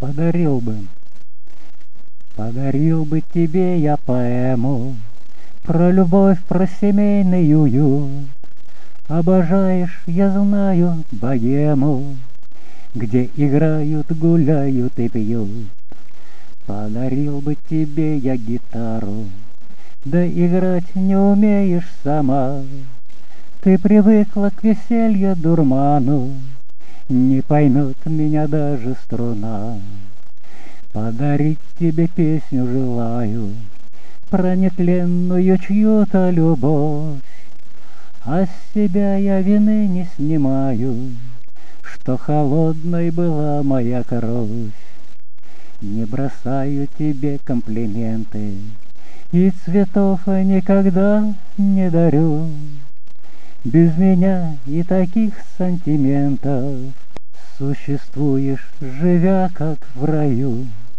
Подарил бы, подарил бы тебе я поэму про любовь, про семейный уют. Обожаешь, я знаю, богему, где играют, гуляют и пьют. Подарил бы тебе я гитару, да играть не умеешь сама. Ты привыкла к веселью, дурману, не поймет меня даже струна. Подарить тебе песню желаю про нетленную чью-то любовь, а с себя я вины не снимаю, что холодной была моя кровь. Не бросаю тебе комплименты и цветов никогда не дарю. Без меня и таких сантиментов существуешь, живя как в раю.